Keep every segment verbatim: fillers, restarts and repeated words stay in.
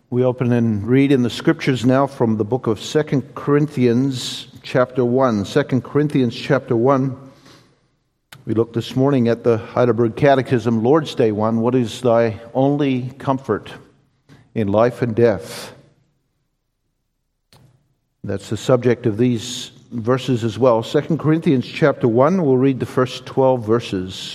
We open and read in the Scriptures now from the book of Second Corinthians chapter one. Second Corinthians chapter one. We looked this morning at the Heidelberg Catechism, Lord's Day one. What is thy only comfort in life and death? That's the subject of these verses as well. Second Corinthians chapter one, we'll read the first twelve verses.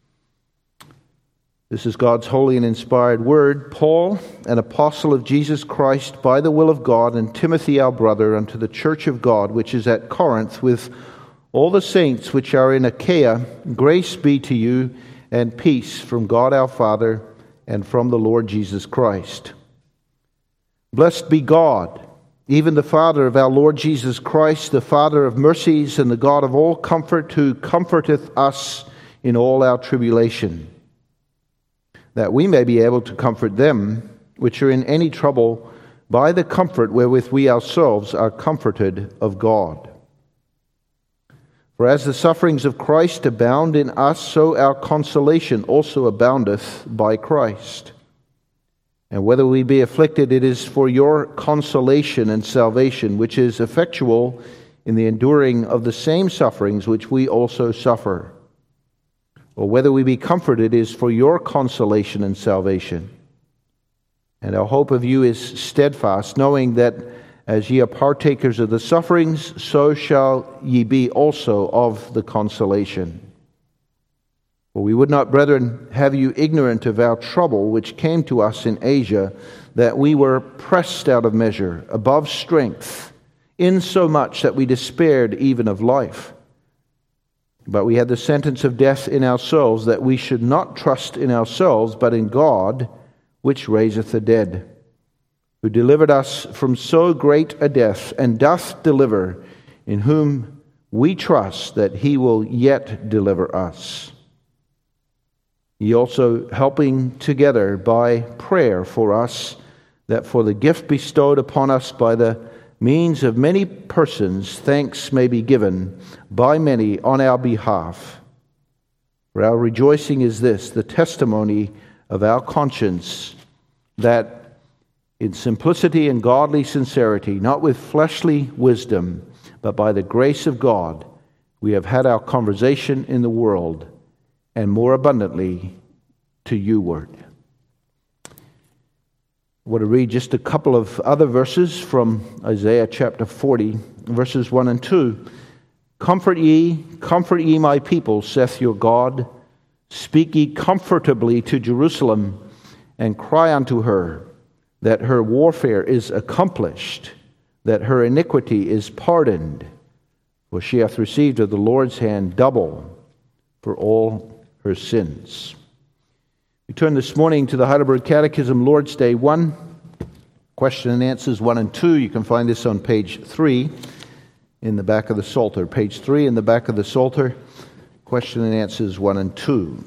This is God's holy and inspired word. Paul, an apostle of Jesus Christ by the will of God, and Timothy our brother, unto the church of God, which is at Corinth, with all the saints which are in Achaia, grace be to you, and peace from God our Father, and from the Lord Jesus Christ. Blessed be God, even the Father of our Lord Jesus Christ, the Father of mercies, and the God of all comfort, who comforteth us in all our tribulation, that we may be able to comfort them which are in any trouble by the comfort wherewith we ourselves are comforted of God. For as the sufferings of Christ abound in us, so our consolation also aboundeth by Christ. And whether we be afflicted, it is for your consolation and salvation, which is effectual in the enduring of the same sufferings which we also suffer. Or whether we be comforted, is for your consolation and salvation. And our hope of you is steadfast, knowing that as ye are partakers of the sufferings, so shall ye be also of the consolation. For we would not, brethren, have you ignorant of our trouble which came to us in Asia, that we were pressed out of measure, above strength, insomuch that we despaired even of life. But we had the sentence of death in ourselves, that we should not trust in ourselves, but in God, which raiseth the dead, who delivered us from so great a death, and doth deliver, in whom we trust that he will yet deliver us. Ye also helping together by prayer for us, that for the gift bestowed upon us by the means of many persons, thanks may be given by many on our behalf. For our rejoicing is this, the testimony of our conscience, that in simplicity and godly sincerity, not with fleshly wisdom, but by the grace of God, we have had our conversation in the world, and more abundantly to you ward. I want to read just a couple of other verses from Isaiah chapter forty, verses one and two. Comfort ye, comfort ye my people, saith your God. Speak ye comfortably to Jerusalem, and cry unto her, that her warfare is accomplished, that her iniquity is pardoned. For she hath received of the Lord's hand double for all her sins. We turn this morning to the Heidelberg Catechism, Lord's Day one, question and answers one and two. You can find this on page three in the back of the Psalter. Page three in the back of the Psalter, question and answers one and two.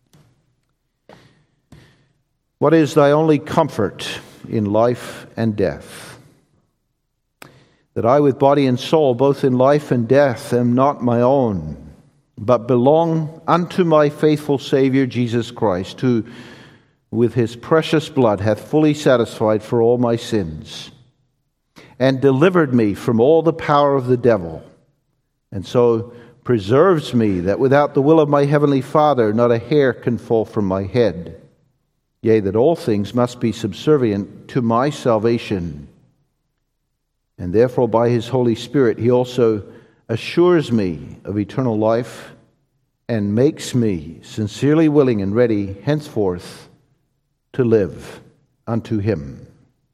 What is thy only comfort in life and death? That I with body and soul, both in life and death, am not my own, but belong unto my faithful Savior Jesus Christ, who with his precious blood hath fully satisfied for all my sins, and delivered me from all the power of the devil, and so preserves me, that without the will of my heavenly Father not a hair can fall from my head. Yea, that all things must be subservient to my salvation. And therefore by his Holy Spirit he also assures me of eternal life, and makes me sincerely willing and ready henceforth to live unto him.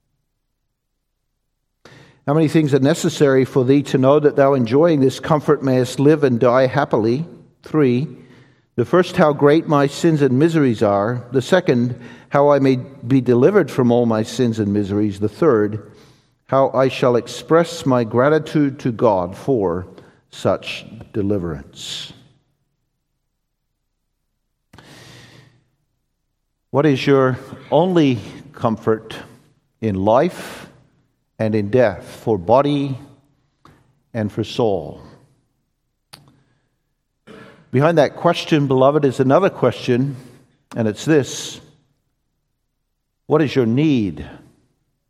How many things are necessary for thee to know that thou enjoying this comfort mayest live and die happily? Three. The first, how great my sins and miseries are. The second, how I may be delivered from all my sins and miseries. The third, how I shall express my gratitude to God for such deliverance. What is your only comfort in life and in death, for body and for soul? Behind that question, beloved, is another question, and it's this: what is your need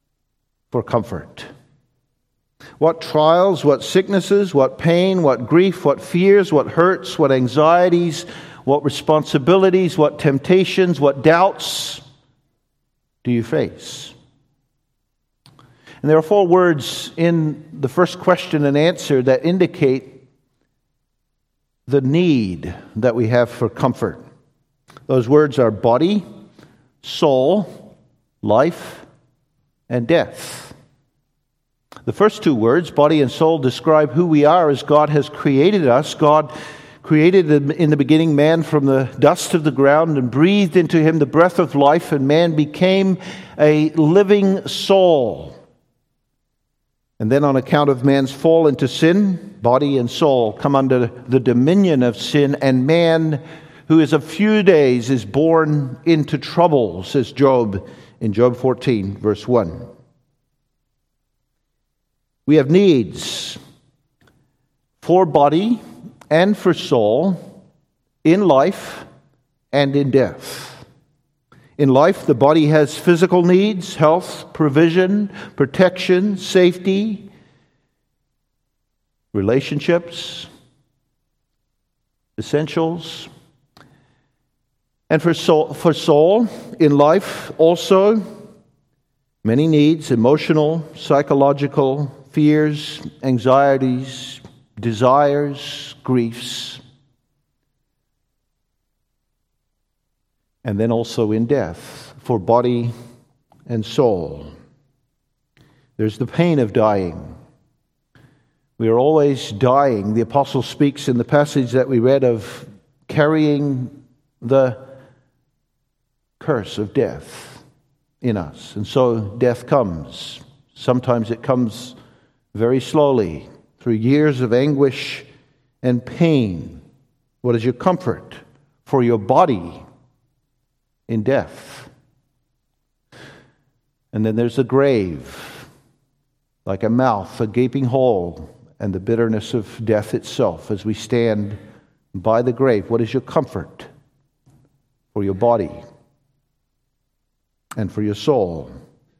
for comfort. What trials, what sicknesses, what pain, what grief, what fears, what hurts, what anxieties, what responsibilities, what temptations, what doubts do you face? And there are four words in the first question and answer that indicate the need that we have for comfort. Those words are body, soul, life, and death. The first two words, body and soul, describe who we are as God has created us. God created in the beginning man from the dust of the ground and breathed into him the breath of life, and man became a living soul. And then on account of man's fall into sin, body and soul come under the dominion of sin, and man, who is a few days, is born into trouble, says Job in Job fourteen, verse one. We have needs for body and for soul in life and in death. In life, the body has physical needs, health, provision, protection, safety, relationships, essentials. And for soul, for soul in life also, many needs, emotional, psychological, fears, anxieties, desires, griefs. And then also in death, for body and soul. There's the pain of dying. We are always dying. The apostle speaks in the passage that we read of carrying the curse of death in us. And so death comes. Sometimes it comes very slowly, through years of anguish and pain. What is your comfort for your body in death? And then there's the grave, like a mouth, a gaping hole, and the bitterness of death itself as we stand by the grave. What is your comfort for your body and for your soul?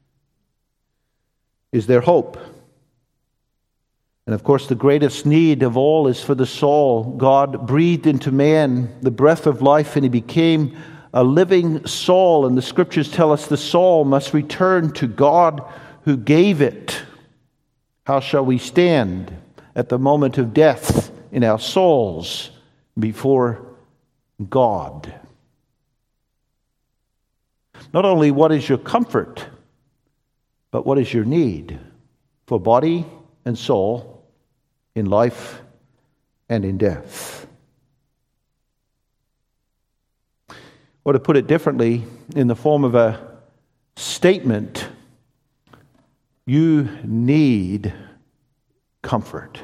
Is there hope? And of course, the greatest need of all is for the soul. God breathed into man the breath of life, and he became a living soul. And the scriptures tell us the soul must return to God who gave it. How shall we stand at the moment of death in our souls before God? Not only what is your comfort, but what is your need for body and soul in life and in death? Or to put it differently, in the form of a statement, you need comfort.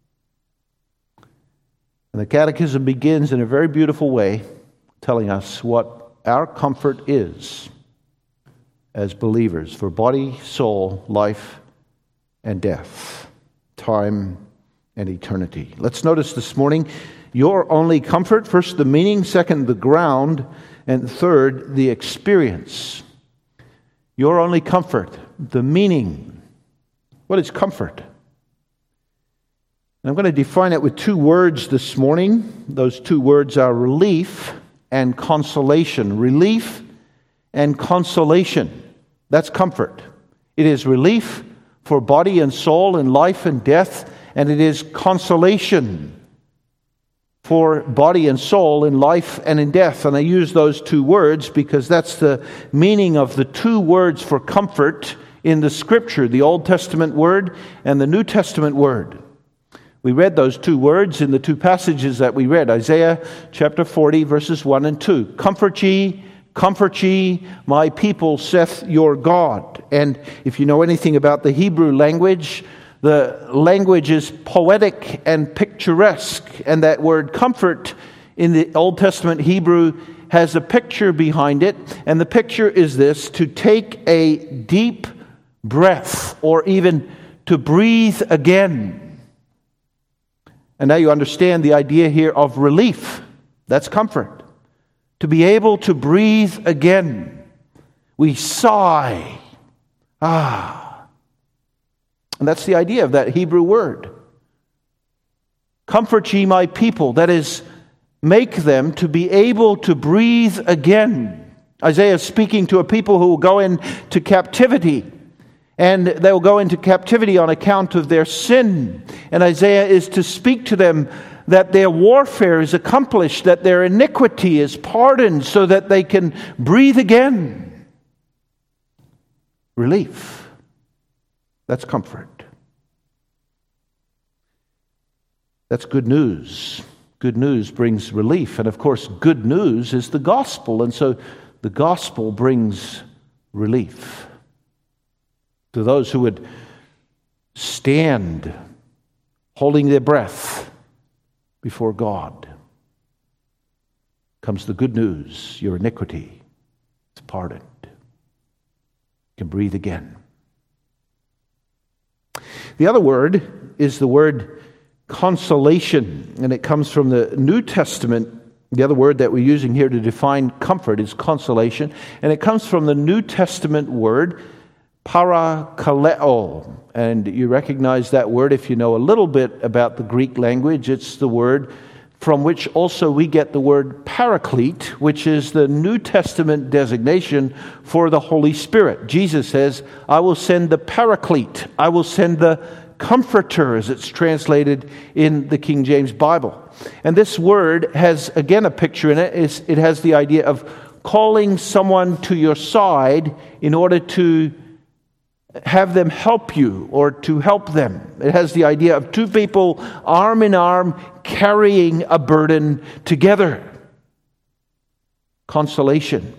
And the Catechism begins in a very beautiful way, telling us what our comfort is as believers for body, soul, life, and death, time, and eternity. Let's notice this morning your only comfort. First, the meaning. Second, the ground. And third, the experience. Your only comfort, the meaning. What is comfort? And I'm going to define it with two words this morning. Those two words are relief and consolation. Relief and consolation. That's comfort. It is relief for body and soul in life and death, and it is consolation for body and soul in life and in death. And I use those two words because that's the meaning of the two words for comfort in the Scripture, the Old Testament word and the New Testament word. We read those two words in the two passages that we read, Isaiah chapter forty, verses one and two. Comfort ye, comfort ye, my people, saith your God. And if you know anything about the Hebrew language, the language is poetic and picturesque, and that word comfort in the Old Testament Hebrew has a picture behind it, and the picture is this: to take a deep breath, or even to breathe again. And now you understand the idea here of relief. That's comfort. To be able to breathe again. We sigh. Ah. And that's the idea of that Hebrew word. Comfort ye my people, that is, make them to be able to breathe again. Isaiah is speaking to a people who will go into captivity, and they will go into captivity on account of their sin. And Isaiah is to speak to them that their warfare is accomplished, that their iniquity is pardoned, so that they can breathe again. Relief. That's comfort. That's good news. Good news brings relief. And of course, good news is the gospel. And so the gospel brings relief to those who would stand holding their breath before God. Comes the good news. Your iniquity is pardoned. You can breathe again. The other word is the word consolation, and it comes from the New Testament. The other word that we're using here to define comfort is consolation, and it comes from the New Testament word parakaleo. And you recognize that word if you know a little bit about the Greek language. It's the word from which also we get the word paraclete, which is the New Testament designation for the Holy Spirit. Jesus says, I will send the paraclete. I will send the comforter, as it's translated in the King James Bible. And this word has, again, a picture in it. It's, it has the idea of calling someone to your side in order to have them help you or to help them. It has the idea of two people arm in arm carrying a burden together. Consolation.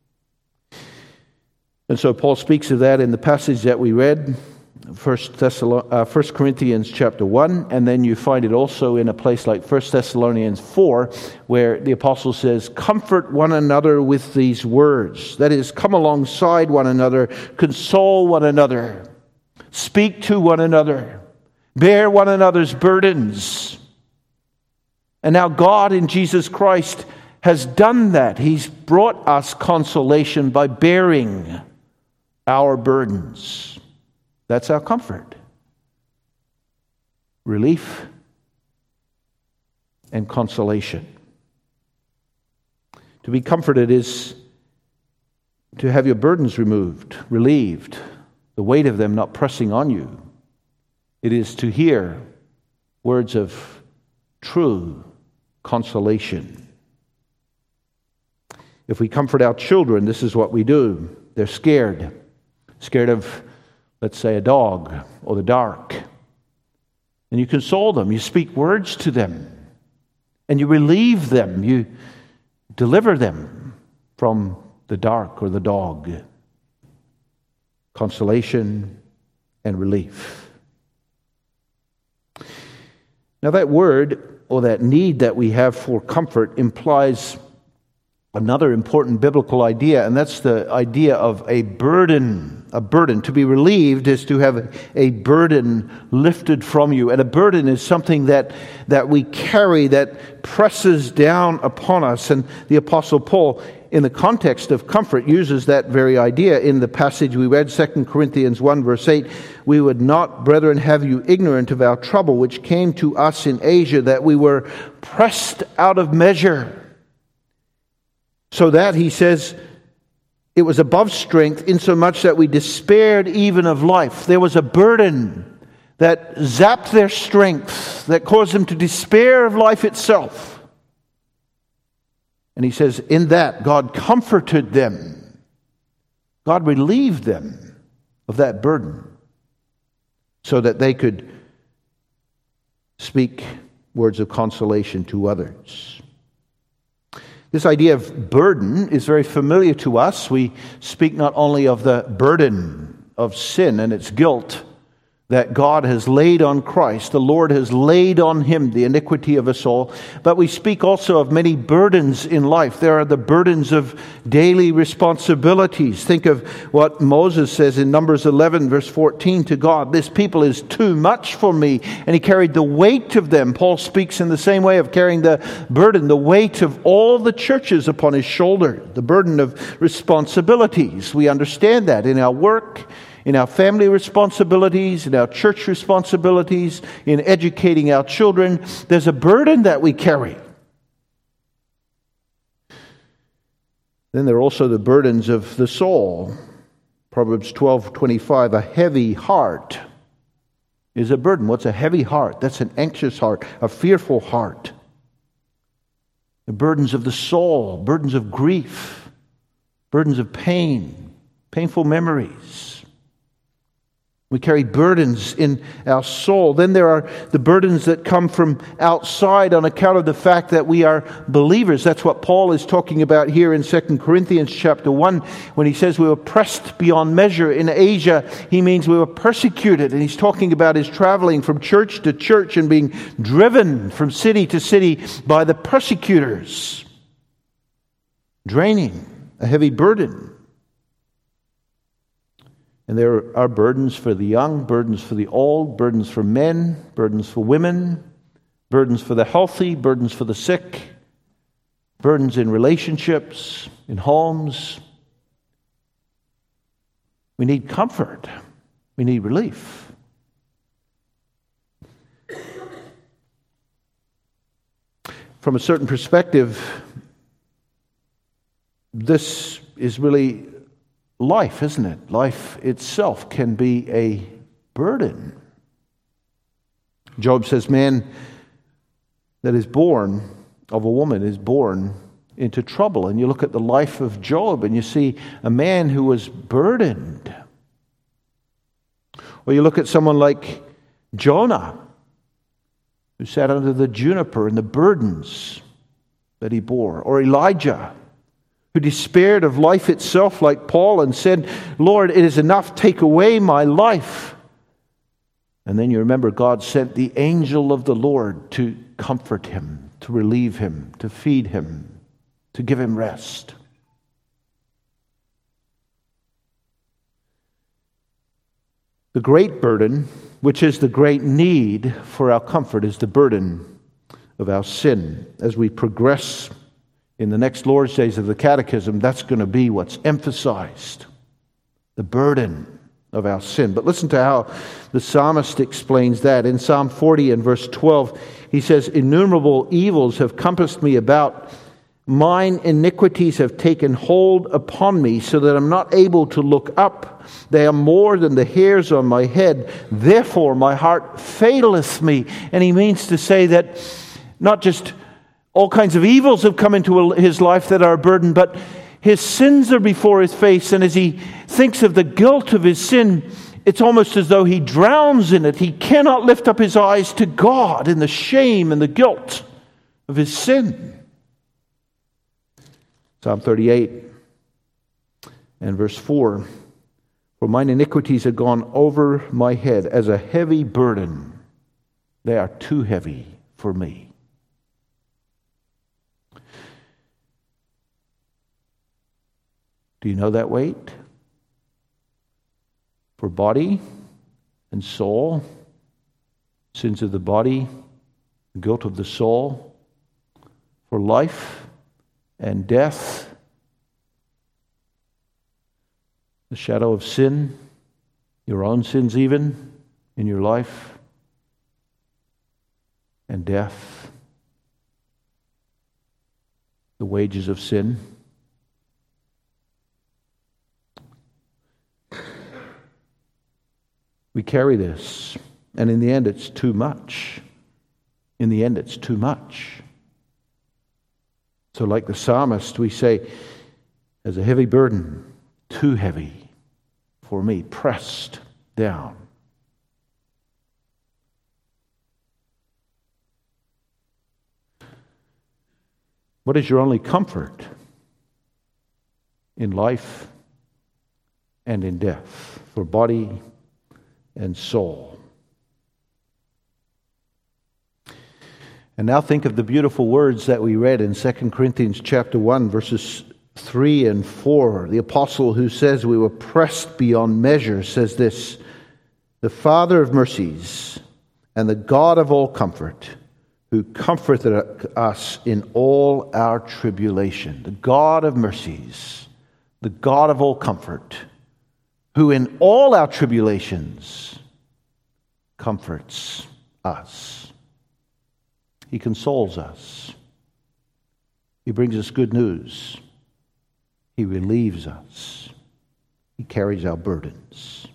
And so Paul speaks of that in the passage that we read, First Corinthians chapter one, and then you find it also in a place like First Thessalonians four, where the apostle says, comfort one another with these words. That is, come alongside one another, console one another, speak to one another, bear one another's burdens. And now God in Jesus Christ has done that. He's brought us consolation by bearing our burdens. That's our comfort. Relief and consolation. To be comforted is to have your burdens removed, relieved, the weight of them not pressing on you. It is to hear words of true consolation. If we comfort our children, this is what we do. They're scared. Scared of, let's say, a dog or the dark. And you console them. You speak words to them. And you relieve them. You deliver them from the dark or the dog. Consolation and relief. Now that word or that need that we have for comfort implies another important biblical idea, and that's the idea of a burden. A burden. To be relieved is to have a burden lifted from you. And a burden is something that, that we carry that presses down upon us. And the Apostle Paul, in the context of comfort, uses that very idea. In the passage we read, Second Corinthians one, verse eight, we would not, brethren, have you ignorant of our trouble, which came to us in Asia, that we were pressed out of measure. So that, he says, it was above strength, insomuch that we despaired even of life. There was a burden that zapped their strength, that caused them to despair of life itself. And he says, in that, God comforted them. God relieved them of that burden so that they could speak words of consolation to others. This idea of burden is very familiar to us. We speak not only of the burden of sin and its guilt that God has laid on Christ, the Lord has laid on him the iniquity of us all, but we speak also of many burdens in life. There are the burdens of daily responsibilities. Think of what Moses says in Numbers eleven, verse fourteen to God, this people is too much for me, and he carried the weight of them. Paul speaks in the same way of carrying the burden, the weight of all the churches upon his shoulder, the burden of responsibilities. We understand that in our work, in our family responsibilities, in our church responsibilities, in educating our children. There's a burden that we carry. Then there are also the burdens of the soul. Proverbs twelve twenty-five, a heavy heart is a burden. What's a heavy heart? That's an anxious heart, a fearful heart. The burdens of the soul, burdens of grief, burdens of pain, painful memories. We carry burdens in our soul. Then there are the burdens that come from outside on account of the fact that we are believers. That's what Paul is talking about here in Second Corinthians chapter one. When he says we were pressed beyond measure in Asia, he means we were persecuted. And he's talking about his traveling from church to church and being driven from city to city by the persecutors. Draining, a heavy burden. And there are burdens for the young, burdens for the old, burdens for men, burdens for women, burdens for the healthy, burdens for the sick, burdens in relationships, in homes. We need comfort. We need relief. From a certain perspective, this is really life, isn't it? Life itself can be a burden. Job says, man that is born of a woman is born into trouble. And you look at the life of Job and you see a man who was burdened. Or you look at someone like Jonah, who sat under the juniper and the burdens that he bore. Or Elijah, who despaired of life itself like Paul and said, Lord, it is enough, take away my life. And then you remember God sent the angel of the Lord to comfort him, to relieve him, to feed him, to give him rest. The great burden, which is the great need for our comfort, is the burden of our sin. As we progress in the next Lord's Days of the Catechism, that's going to be what's emphasized, the burden of our sin. But listen to how the psalmist explains that. In Psalm forty and verse twelve, he says, innumerable evils have compassed me about. Mine iniquities have taken hold upon me, so that I'm not able to look up. They are more than the hairs on my head. Therefore my heart faileth me. And he means to say that not just all kinds of evils have come into his life that are a burden, but his sins are before his face. And as he thinks of the guilt of his sin, it's almost as though he drowns in it. He cannot lift up his eyes to God in the shame and the guilt of his sin. Psalm thirty-eight and verse four. For mine iniquities have gone over my head as a heavy burden. They are too heavy for me. Do you know that weight? For body and soul, sins of the body, guilt of the soul, for life and death, the shadow of sin, your own sins even in your life, and death, the wages of sin. We carry this, and in the end it's too much. In the end it's too much. So like the psalmist, we say, as a heavy burden, too heavy for me, pressed down. What is your only comfort in life and in death, for body and soul? And now think of the beautiful words that we read in Second Corinthians chapter one, verses three and four. The apostle who says we were pressed beyond measure says this, the Father of mercies and the God of all comfort, who comforted us in all our tribulation. The God of mercies, the God of all comfort, who in all our tribulations comforts us. He consoles us. He brings us good news. He relieves us. He carries our burdens.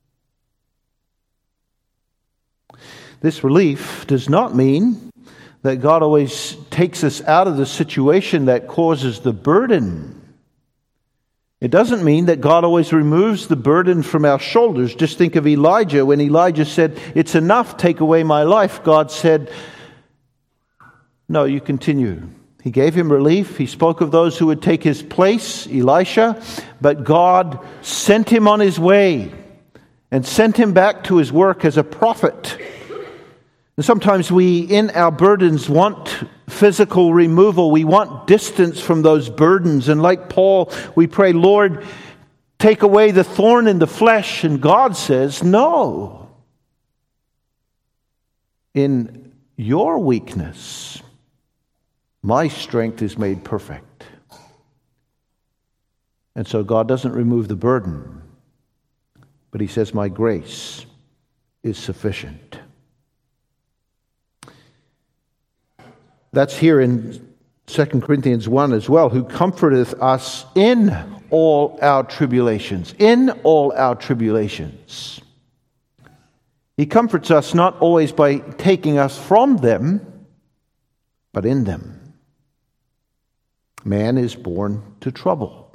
This relief does not mean that God always takes us out of the situation that causes the burden. It doesn't mean that God always removes the burden from our shoulders. Just think of Elijah. When Elijah said, "It's enough, take away my life," God said, "No, you continue." He gave him relief. He spoke of those who would take his place, Elisha, but God sent him on his way and sent him back to his work as a prophet. And sometimes we, in our burdens, want physical removal. We want distance from those burdens. And like Paul, we pray, "Lord, take away the thorn in the flesh." And God says, "No. In your weakness, my strength is made perfect." And so God doesn't remove the burden, but He says, "My grace is sufficient." That's here in Second Corinthians one as well, "who comforteth us in all our tribulations." In all our tribulations. He comforts us not always by taking us from them, but in them. Man is born to trouble.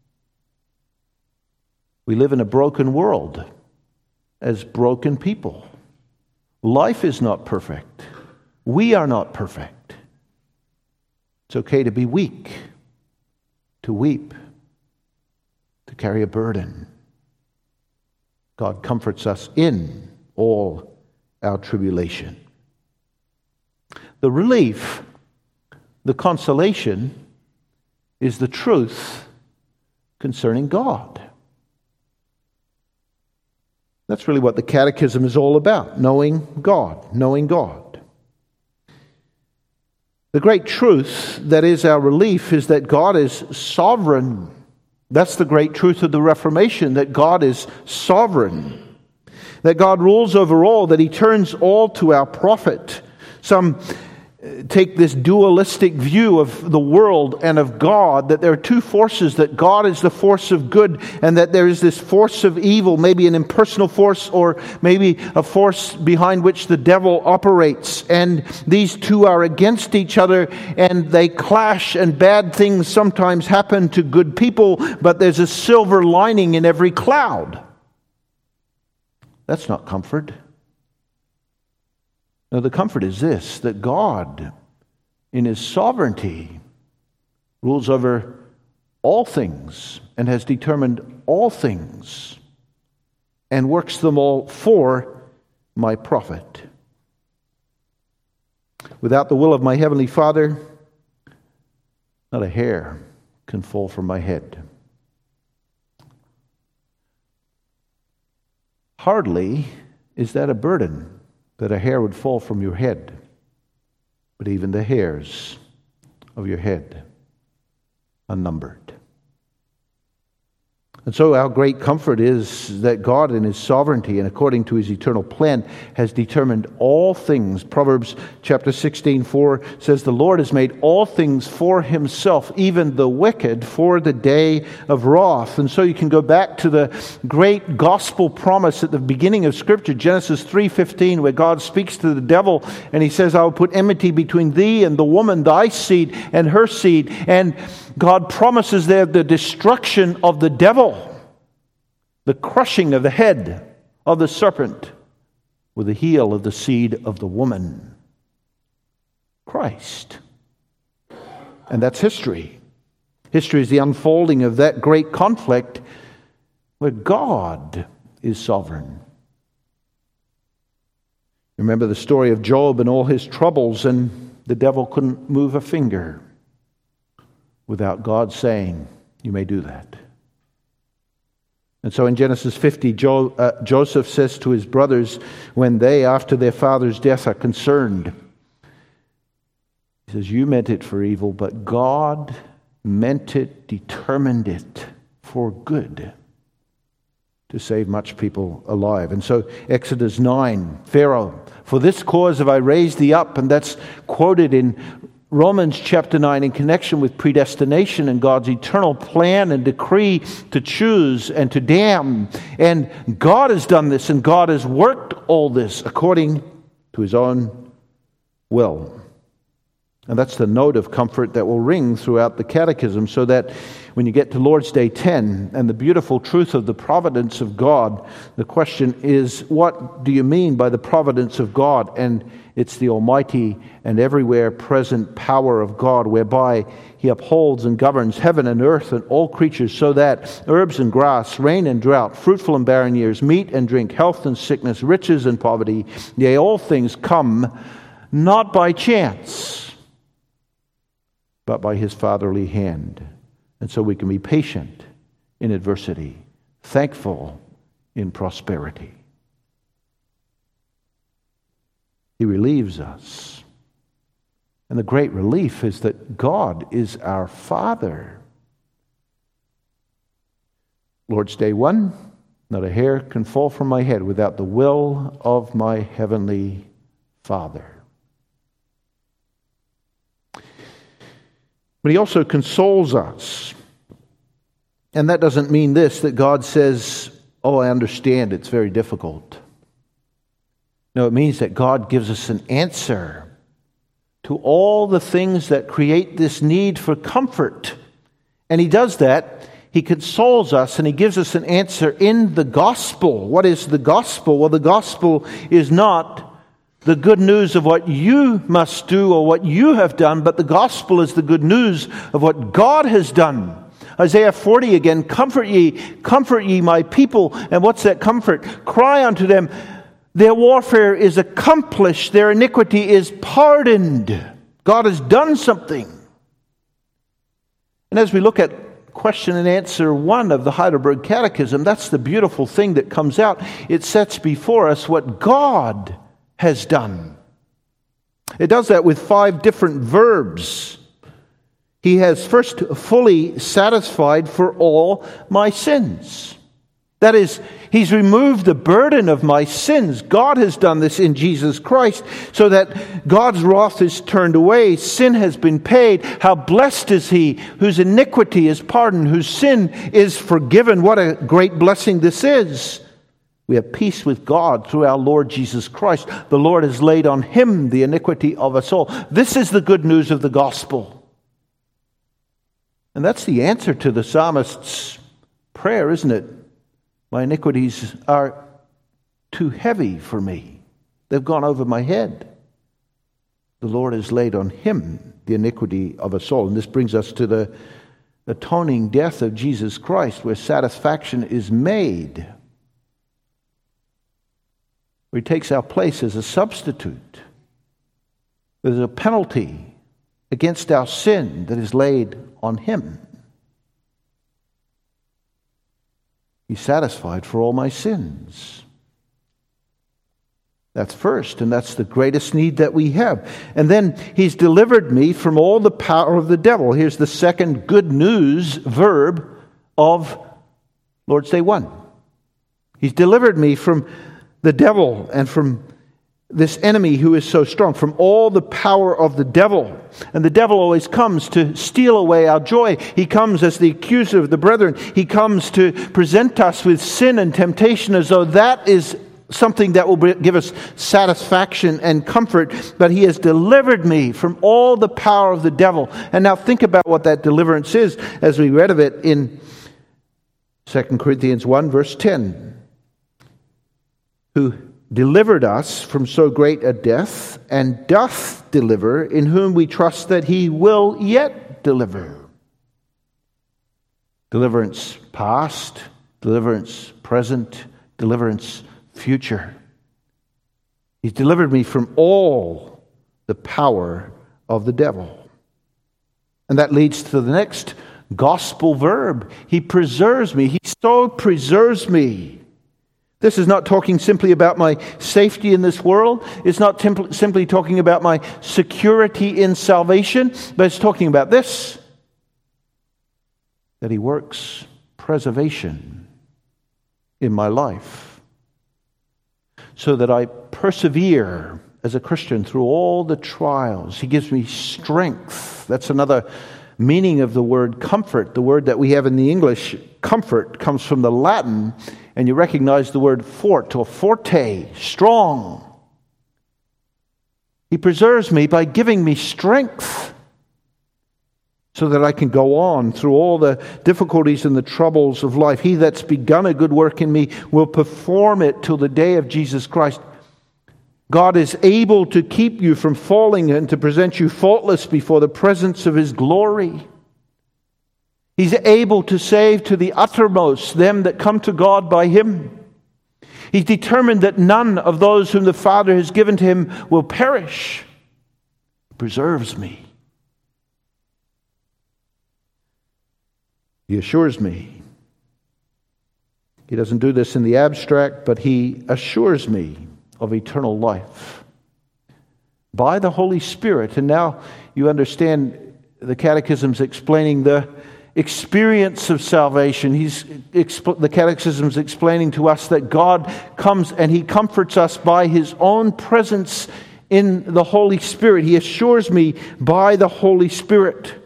We live in a broken world as broken people. Life is not perfect. We are not perfect. It's okay to be weak, to weep, to carry a burden. God comforts us in all our tribulation. The relief, the consolation, is the truth concerning God. That's really what the Catechism is all about, knowing God, knowing God. The great truth that is our relief is that God is sovereign. That's the great truth of the Reformation, that God is sovereign. That God rules over all, that He turns all to our profit. Some take this dualistic view of the world and of God, that there are two forces, that God is the force of good and that there is this force of evil, maybe an impersonal force or maybe a force behind which the devil operates. And these two are against each other and they clash, and bad things sometimes happen to good people, but there's a silver lining in every cloud. That's not comfort. No, the comfort is this, that God, in His sovereignty, rules over all things and has determined all things and works them all for my profit. Without the will of my Heavenly Father, not a hair can fall from my head. Hardly is that a burden, that a hair would fall from your head, but even the hairs of your head are numbered. And so our great comfort is that God in His sovereignty and according to His eternal plan has determined all things. Proverbs chapter sixteen, four says, "The Lord has made all things for Himself, even the wicked for the day of wrath." And so you can go back to the great gospel promise at the beginning of Scripture, Genesis three fifteen, where God speaks to the devil and He says, "I will put enmity between thee and the woman, thy seed and her seed." And God promises there the destruction of the devil, the crushing of the head of the serpent with the heel of the seed of the woman, Christ. And that's history. History is the unfolding of that great conflict where God is sovereign. Remember the story of Job and all his troubles, and the devil couldn't move a finger without God saying, "You may do that." And so in Genesis fifty, jo- uh, Joseph says to his brothers, when they, after their father's death, are concerned, he says, "You meant it for evil, but God meant it, determined it for good." to save much people alive. And so Exodus nine, Pharaoh, for this cause have I raised thee up, and that's quoted in Romans chapter nine in connection with predestination and God's eternal plan and decree to choose and to damn. And God has done this, and God has worked all this according to his own will. And that's the note of comfort that will ring throughout the catechism, so that when you get to Lord's Day ten and the beautiful truth of the providence of God, the question is, what do you mean by the providence of God? And it's the almighty and everywhere present power of God, whereby he upholds and governs heaven and earth and all creatures, so that herbs and grass, rain and drought, fruitful and barren years, meat and drink, health and sickness, riches and poverty, yea, all things come not by chance, but by his fatherly hand. And so we can be patient in adversity, thankful in prosperity. He relieves us. And the great relief is that God is our Father. Lord's Day one, not a hair can fall from my head without the will of my heavenly Father. But he also consoles us. And that doesn't mean this, that God says, oh, I understand, it's very difficult. No, it means that God gives us an answer to all the things that create this need for comfort. And he does that. He consoles us, and he gives us an answer in the gospel. What is the gospel? Well, the gospel is not the good news of what you must do or what you have done, but the gospel is the good news of what God has done. Isaiah forty again, comfort ye, comfort ye my people. And what's that comfort? Cry unto them, their warfare is accomplished, their iniquity is pardoned. God has done something. And as we look at question and answer one of the Heidelberg Catechism, that's the beautiful thing that comes out. It sets before us what God has done. It does that with five different verbs. He has first fully satisfied for all my sins. That is, he's removed the burden of my sins. God has done this in Jesus Christ, so that God's wrath is turned away. Sin has been paid. How blessed is he whose iniquity is pardoned, whose sin is forgiven. What a great blessing this is. We have peace with God through our Lord Jesus Christ. The Lord has laid on him the iniquity of us all. This is the good news of the gospel. And that's the answer to the psalmist's prayer, isn't it? My iniquities are too heavy for me. They've gone over my head. The Lord has laid on him the iniquity of us all. And this brings us to the atoning death of Jesus Christ, where satisfaction is made. Where he takes our place as a substitute. There's a penalty against our sin that is laid on him. He's satisfied for all my sins. That's first, and that's the greatest need that we have. And then he's delivered me from all the power of the devil. Here's the second good news verb of Lord's Day one. He's delivered me from the devil and from this enemy who is so strong, from all the power of the devil. And the devil always comes to steal away our joy. He comes as the accuser of the brethren. He comes to present us with sin and temptation as though that is something that will give us satisfaction and comfort. But he has delivered me from all the power of the devil. And now think about what that deliverance is, as we read of it in Second Corinthians one, verse ten. Who delivered us from so great a death, and doth deliver, in whom we trust that he will yet deliver. Deliverance past, deliverance present, deliverance future. He's delivered me from all the power of the devil. And that leads to the next gospel verb. He preserves me. He so preserves me. This is not talking simply about my safety in this world. It's not simply, simply talking about my security in salvation, but it's talking about this, that he works preservation in my life, so that I persevere as a Christian through all the trials. He gives me strength. That's another meaning of the word comfort. The word that we have in the English, comfort, comes from the Latin, and you recognize the word fort or forte, strong. He preserves me by giving me strength so that I can go on through all the difficulties and the troubles of life. He that's begun a good work in me will perform it till the day of Jesus Christ. God is able to keep you from falling and to present you faultless before the presence of His glory. He's able to save to the uttermost them that come to God by Him. He's determined that none of those whom the Father has given to Him will perish. He preserves me. He assures me. He doesn't do this in the abstract, but He assures me of eternal life by the Holy Spirit. And now you understand the Catechism's explaining the experience of salvation. He's exp- the Catechism's explaining to us that God comes and He comforts us by His own presence in the Holy Spirit. He assures me by the Holy Spirit.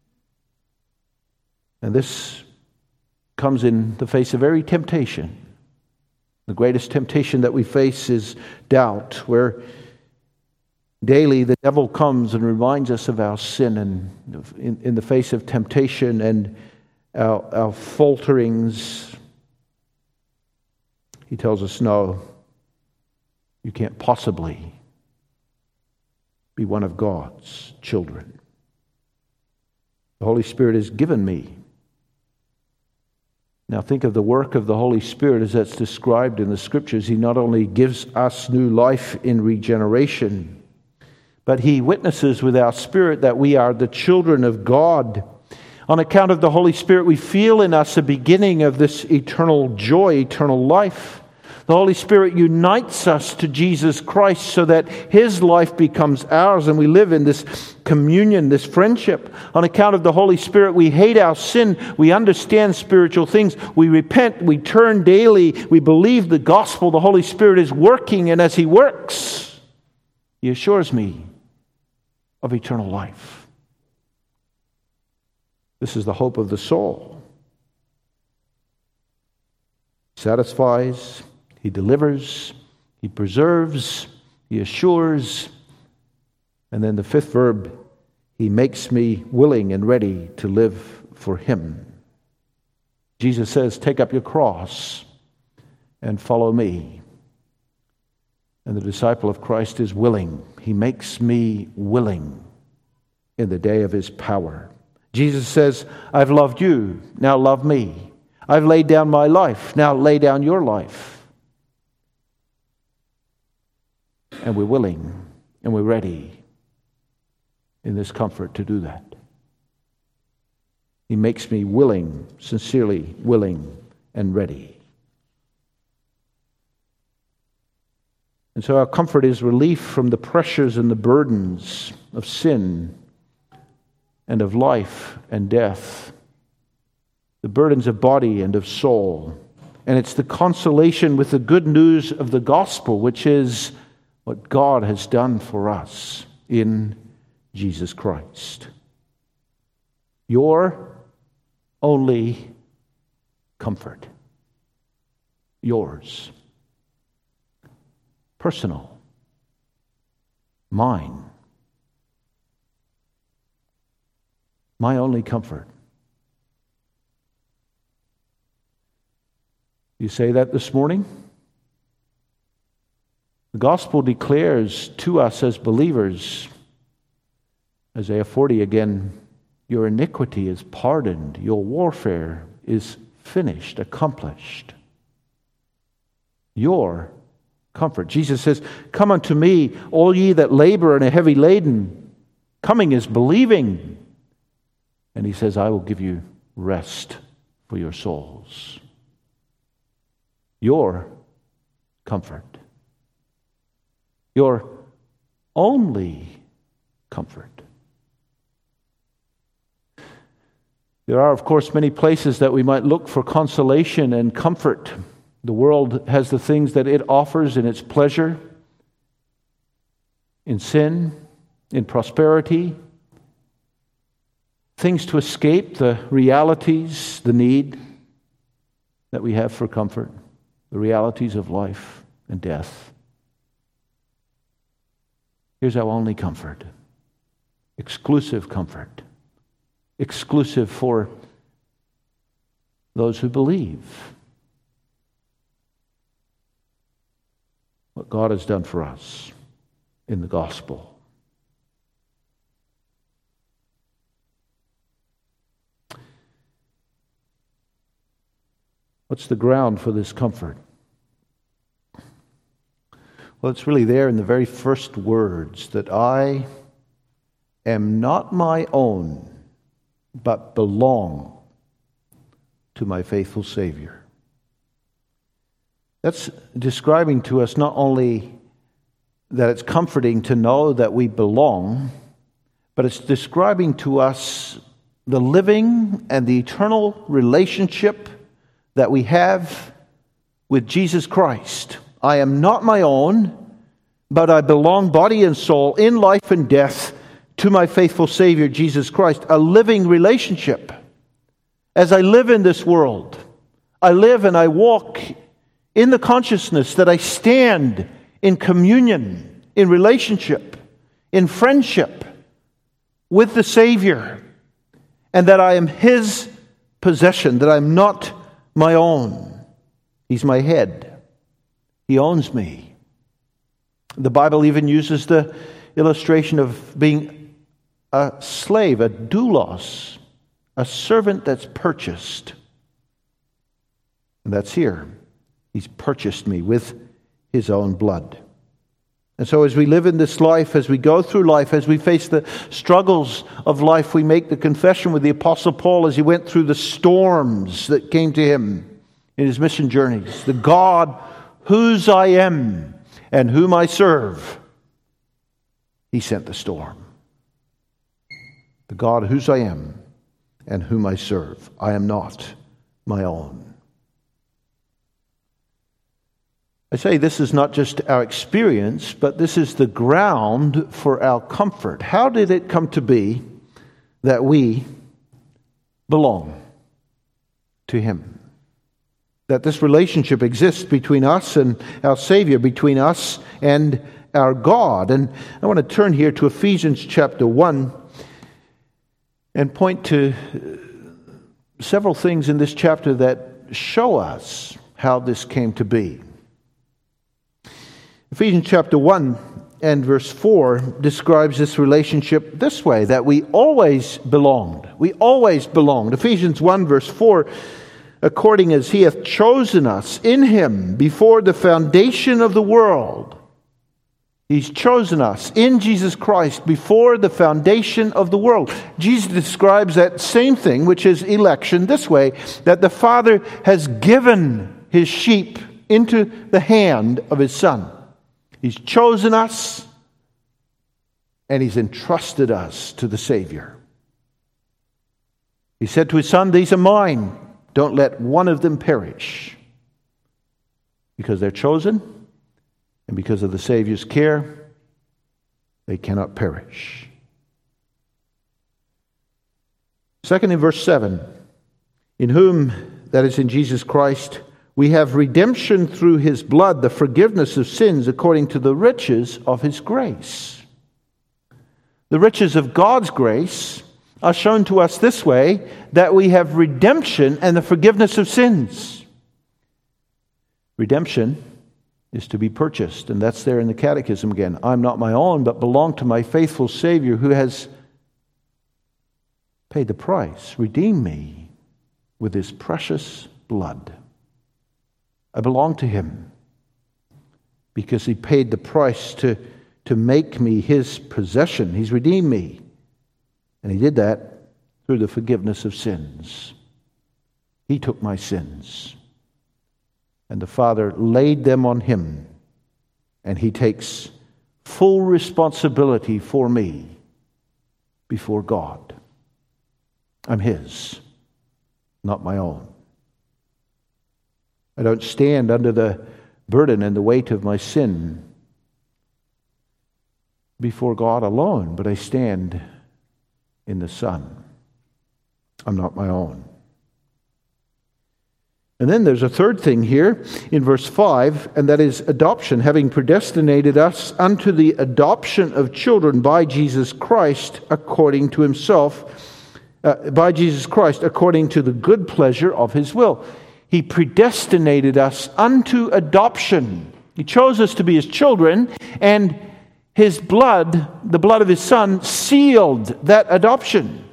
And this comes in the face of every temptation. The greatest temptation that we face is doubt, where daily the devil comes and reminds us of our sin, and in, in the face of temptation and our, our falterings, he tells us, no, you can't possibly be one of God's children. The Holy Spirit has given me. Now think of the work of the Holy Spirit as that's described in the Scriptures. He not only gives us new life in regeneration, but He witnesses with our spirit that we are the children of God. On account of the Holy Spirit, we feel in us a beginning of this eternal joy, eternal life. The Holy Spirit unites us to Jesus Christ so that His life becomes ours and we live in this communion, this friendship. On account of the Holy Spirit, we hate our sin. We understand spiritual things. We repent. We turn daily. We believe the gospel. The Holy Spirit is working, and as He works, He assures me of eternal life. This is the hope of the soul. He satisfies. He delivers, He preserves, He assures. And then the fifth verb, He makes me willing and ready to live for Him. Jesus says, take up your cross and follow me. And the disciple of Christ is willing. He makes me willing in the day of His power. Jesus says, I've loved you, now love me. I've laid down my life, now lay down your life. And we're willing and we're ready in this comfort to do that. He makes me willing, sincerely willing and ready. And so our comfort is relief from the pressures and the burdens of sin and of life and death, the burdens of body and of soul. And it's the consolation with the good news of the gospel, which is what God has done for us in Jesus Christ. Your only comfort. Yours. Personal. Mine. My only comfort. You say that this morning? The gospel declares to us as believers, Isaiah forty again, your iniquity is pardoned, your warfare is finished, accomplished. Your comfort. Jesus says, come unto me, all ye that labor and are heavy laden. Coming is believing. And He says, I will give you rest for your souls. Your comfort. Your only comfort. There are, of course, many places that we might look for consolation and comfort. The world has the things that it offers in its pleasure, in sin, in prosperity, things to escape the realities, the need that we have for comfort, the realities of life and death. Here's our only comfort, exclusive comfort, exclusive for those who believe what God has done for us in the gospel. What's the ground for this comfort? Well, it's really there in the very first words, that I am not my own, but belong to my faithful Savior. That's describing to us not only that it's comforting to know that we belong, but it's describing to us the living and the eternal relationship that we have with Jesus Christ. I am not my own, but I belong body and soul in life and death to my faithful Savior, Jesus Christ. A living relationship. As I live in this world, I live and I walk in the consciousness that I stand in communion, in relationship, in friendship with the Savior, and that I am His possession, that I'm not my own. He's my head. He owns me. The Bible even uses the illustration of being a slave, a doulos, a servant that's purchased. And that's here. He's purchased me with His own blood. And so as we live in this life, as we go through life, as we face the struggles of life, we make the confession with the Apostle Paul as he went through the storms that came to him in his mission journeys. The God whose I am and whom I serve, He sent the storm. The God whose I am and whom I serve. I am not my own. I say this is not just our experience, but this is the ground for our comfort. How did it come to be that we belong to Him? That this relationship exists between us and our Savior, between us and our God. And I want to turn here to Ephesians chapter one and point to several things in this chapter that show us how this came to be. Ephesians chapter one and verse four describes this relationship this way, that we always belonged. We always belonged. Ephesians one verse four, according as He hath chosen us in Him before the foundation of the world. He's chosen us in Jesus Christ before the foundation of the world. Jesus describes that same thing, which is election, this way, that the Father has given His sheep into the hand of His Son. He's chosen us, and He's entrusted us to the Savior. He said to His Son, "These are mine. Don't let one of them perish." Because they're chosen, and because of the Savior's care, they cannot perish. Second, in verse seven, in whom, that is in Jesus Christ, we have redemption through His blood, the forgiveness of sins according to the riches of His grace. The riches of God's grace are shown to us this way, that we have redemption and the forgiveness of sins. Redemption is to be purchased, and that's there in the Catechism again. I'm not my own, but belong to my faithful Savior who has paid the price, redeemed me with His precious blood. I belong to Him because He paid the price to, to make me His possession. He's redeemed me. And He did that through the forgiveness of sins. He took my sins. And the Father laid them on Him. And He takes full responsibility for me before God. I'm His, not my own. I don't stand under the burden and the weight of my sin before God alone, but I stand in the Son. I'm not my own. And then there's a third thing here in verse five, and that is adoption, having predestinated us unto the adoption of children by Jesus Christ according to himself, uh, by Jesus Christ according to the good pleasure of his will. He predestinated us unto adoption. He chose us to be his children, and his blood, the blood of his Son, sealed that adoption.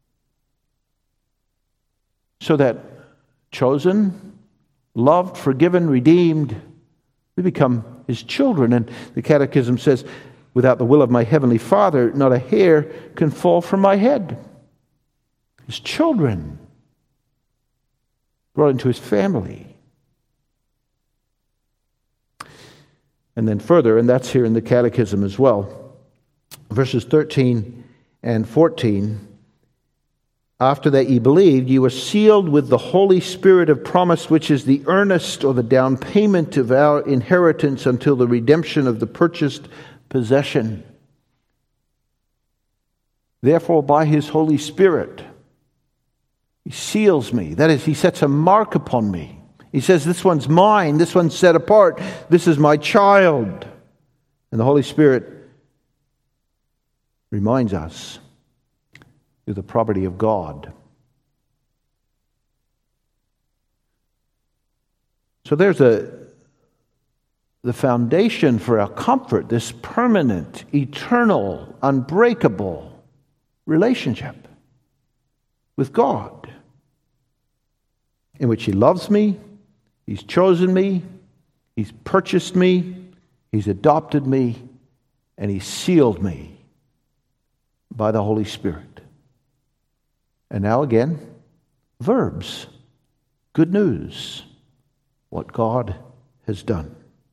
So that chosen, loved, forgiven, redeemed, we become his children. And the Catechism says, without the will of my heavenly Father, not a hair can fall from my head. His children, brought into his family. And then further, and that's here in the Catechism as well, verses thirteen and fourteen, after that ye believed, ye were sealed with the Holy Spirit of promise, which is the earnest or the down payment of our inheritance until the redemption of the purchased possession. Therefore, by his Holy Spirit, he seals me. That is, he sets a mark upon me. He says, this one's mine, this one's set apart, this is my child. And the Holy Spirit reminds us you're the property of God. So there's a the foundation for our comfort, this permanent, eternal, unbreakable relationship with God, in which he loves me, he's chosen me, he's purchased me, he's adopted me, and he's sealed me by the Holy Spirit. And now again, verbs. Good news. What God has done.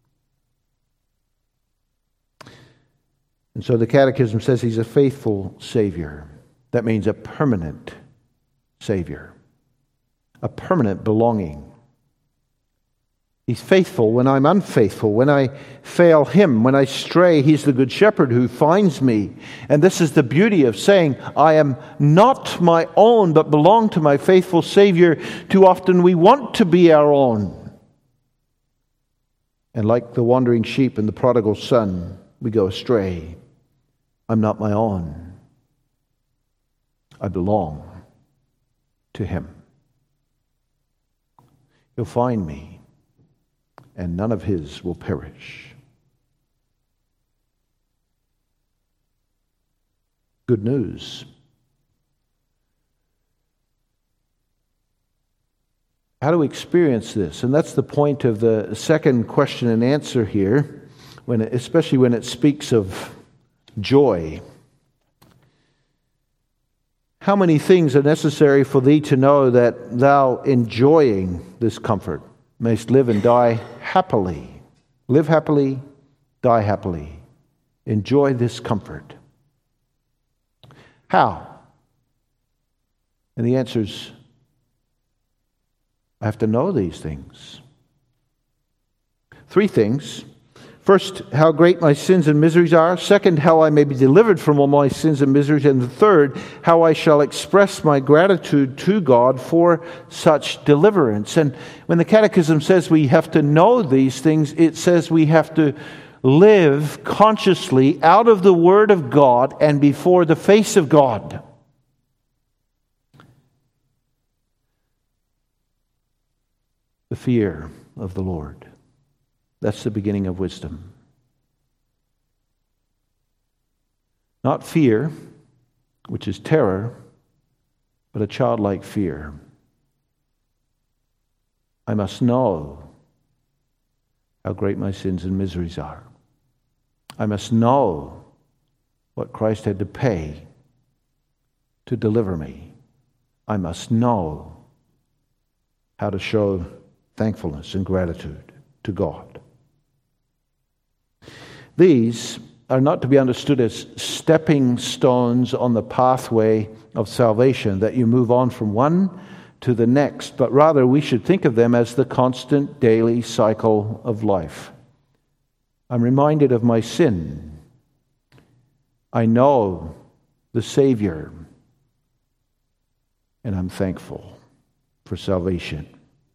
And so the Catechism says he's a faithful Savior. That means a permanent Savior. A permanent belonging. He's faithful when I'm unfaithful, when I fail him, when I stray. He's the good shepherd who finds me. And this is the beauty of saying, I am not my own, but belong to my faithful Savior. Too often we want to be our own. And like the wandering sheep and the prodigal son, we go astray. I'm not my own. I belong to him. He'll find me, and none of his will perish. Good news. How do we experience this? And that's the point of the second question and answer here, when it, especially when it speaks of joy. How many things are necessary for thee to know that thou, enjoying this comfort, mayst live and die happily? Live happily, die happily. Enjoy this comfort. How? And the answer is, I have to know these things. Three things. First, how great my sins and miseries are. Second, how I may be delivered from all my sins and miseries. And the third, how I shall express my gratitude to God for such deliverance. And when the Catechism says we have to know these things, it says we have to live consciously out of the Word of God and before the face of God. The fear of the Lord. That's the beginning of wisdom. Not fear, which is terror, but a childlike fear. I must know how great my sins and miseries are. I must know what Christ had to pay to deliver me. I must know how to show thankfulness and gratitude to God. These are not to be understood as stepping stones on the pathway of salvation, that you move on from one to the next, but rather we should think of them as the constant daily cycle of life. I'm reminded of my sin. I know the Savior, and I'm thankful for salvation.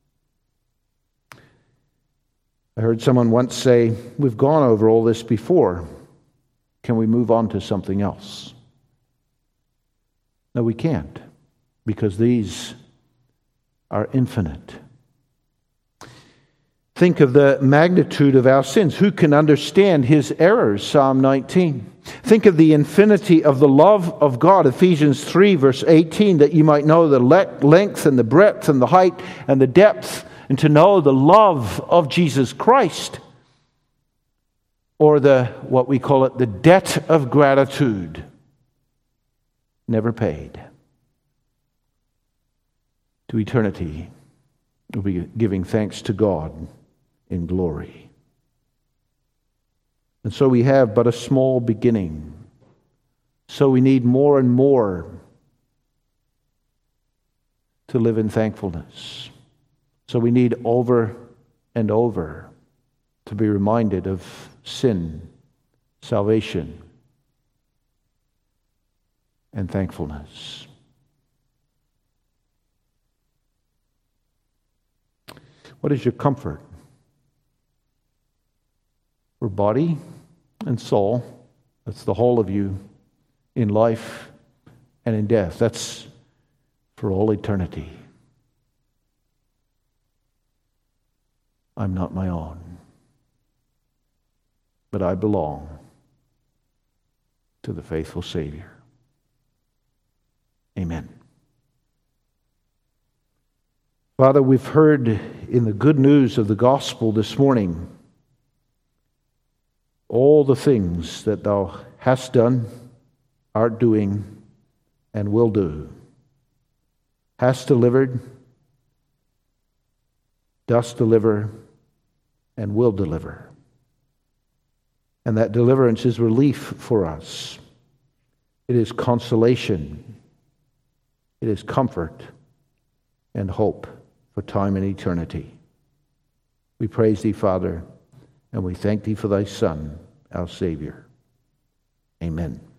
I heard someone once say, we've gone over all this before. Can we move on to something else? No, we can't, because these are infinite. Think of the magnitude of our sins. Who can understand his errors? Psalm nineteen. Think of the infinity of the love of God. Ephesians three, verse eighteen, that you might know the length and the breadth and the height and the depth, and to know the love of Jesus Christ. Or the, what we call it, the debt of gratitude, never paid. To eternity, we'll be giving thanks to God in glory. And so we have but a small beginning. So we need more and more to live in thankfulness. So we need over and over to be reminded of sin, salvation, and thankfulness. What is your comfort? For body and soul, that's the whole of you, in life and in death. That's for all eternity. I'm not my own, but I belong to the faithful Savior. Amen. Father, we've heard in the good news of the gospel this morning all the things that thou hast done, art doing, and will do. Hast delivered, dost deliver, and will deliver. And that deliverance is relief for us. It is consolation. It is comfort and hope for time and eternity. We praise thee, Father, and we thank thee for thy Son, our Savior. Amen.